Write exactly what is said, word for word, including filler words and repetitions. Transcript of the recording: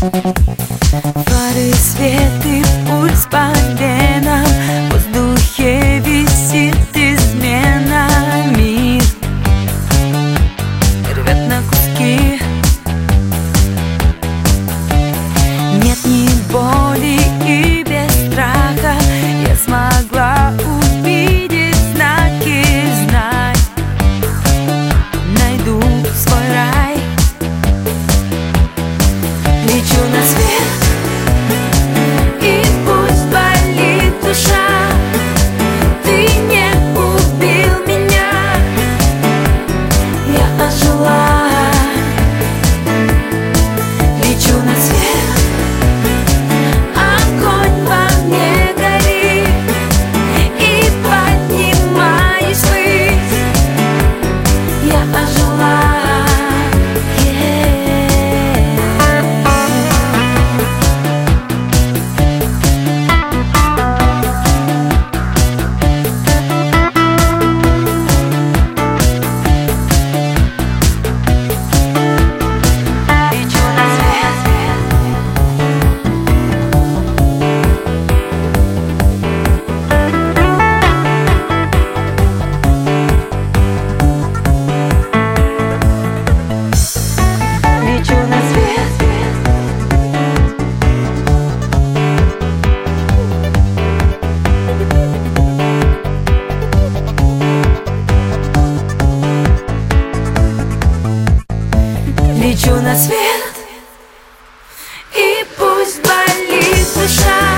Фары, свет и пульс по венам, в воздухе висит измена. Мир рвет на куски. Нет ни боли и без страха я смогла увидеть знаки, знать, найду свой рай. Лечу на свет, и пусть болит душа. Ты не убил меня, я ожила. Лечу на свет, огонь во мне горит, и поднимаюсь ввысь. Я ожила. Лечу на свет, и пусть болит душа.